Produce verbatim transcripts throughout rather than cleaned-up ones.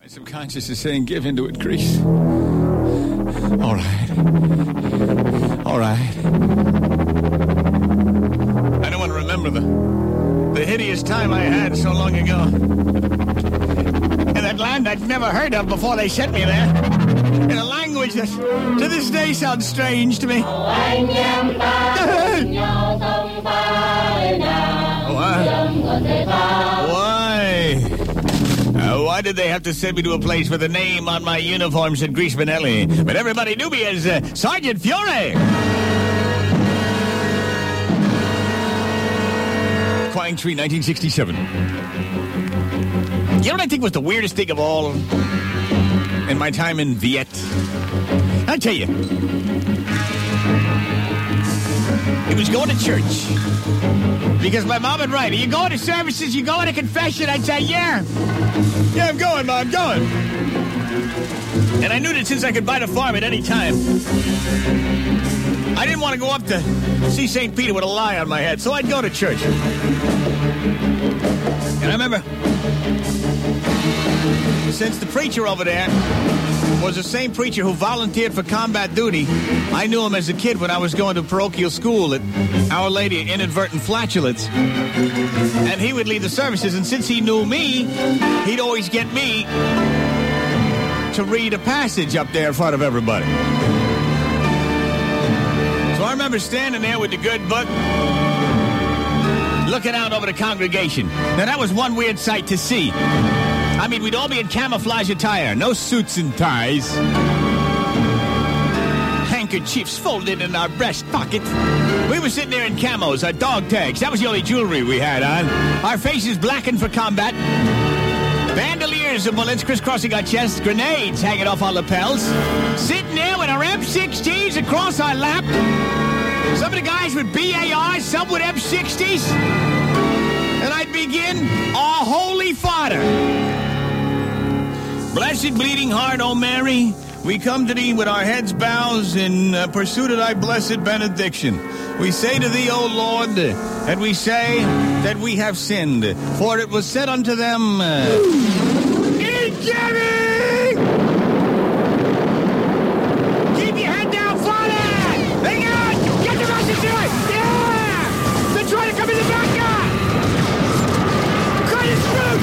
My subconscious is saying, give into it, Grease. All right. All right. I don't want to remember the, the hideous time I had so long ago. In that land I'd never heard of before they sent me there. In a language that to this day sounds strange to me. Why? Uh, why did they have to send me to a place where the name on my uniform said Grease Benelli, but everybody knew me as uh, Sergeant Fiore? Quang Tree, nineteen sixty-seven. You know what I think was the weirdest thing of all in my time in Viet? I'll tell you. It was going to church. Because my mom would write, are you going to services? You going to confession? I'd say, yeah. Yeah, I'm going, Mom, I'm going. And I knew that since I could buy the farm at any time, I didn't want to go up to see Saint Peter with a lie on my head, so I'd go to church. And I remember, since the preacher over there was the same preacher who volunteered for combat duty, I knew him as a kid when I was going to parochial school at Our Lady of Inadvertent Flatulence. And he would lead the services, and since he knew me, he'd always get me to read a passage up there in front of everybody. So I remember standing there with the good book, looking out over the congregation. Now, that was one weird sight to see. I mean, we'd all be in camouflage attire, no suits and ties. Handkerchiefs folded in our breast pockets. We were sitting there in camos, our dog tags. That was the only jewelry we had on. Our faces blackened for combat. Bandoliers of bullets crisscrossing our chests, grenades hanging off our lapels. Sitting there with our M sixteens across our lap. Some of the guys with B A Rs, some with M sixties. And I'd begin our holy fodder. Blessed bleeding heart, O Mary, we come to thee with our heads bowed in uh, pursuit of thy blessed benediction. We say to thee, O Lord, and we say that we have sinned. For it was said unto them, uh, Eat Jimmy! Keep your head down, Father! Hang on! Get the Russians to it! Yeah! They're trying to come in the back yard! Cut his throat!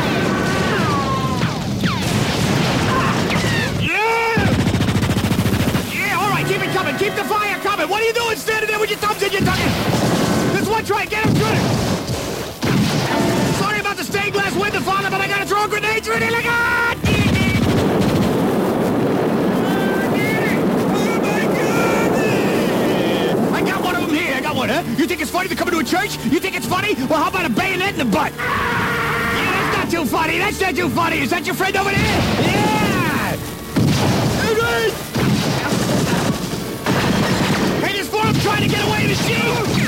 Keep it coming. Keep the fire coming. What are you doing standing there with your thumbs in your tongue? There's one try. Get him through it. Sorry about the stained glass window, Father, but I gotta throw a grenade through it. Like, ah! Oh, my God! I got one of them here. I got one, huh? You think it's funny to come into a church? You think it's funny? Well, how about a bayonet in the butt? Yeah, that's not too funny. That's not too funny. Is that your friend over there? Yeah! Hey, I'm trying to get away to shoot!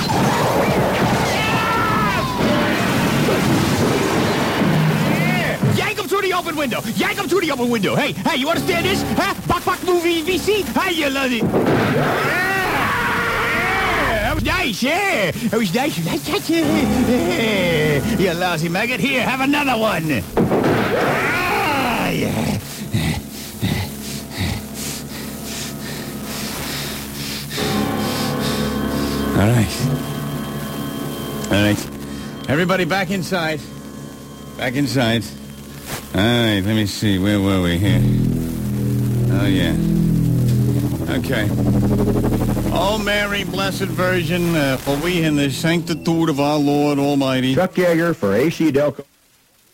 Yeah! Yank him through the open window! Yank him through the open window! Hey, hey, you understand this? Huh? Bok Bok movie V C? Hey, you love it! Yeah! That was nice, yeah! That was nice. Yeah. You lousy maggot. Here, have another one! Ah, yeah! All right. All right. Everybody back inside. Back inside. All right, let me see. Where were we here? Oh, yeah. Okay. Oh, Mary, Blessed Virgin, uh, for we in the sanctitude of our Lord Almighty. Chuck Yeager for A C Delco.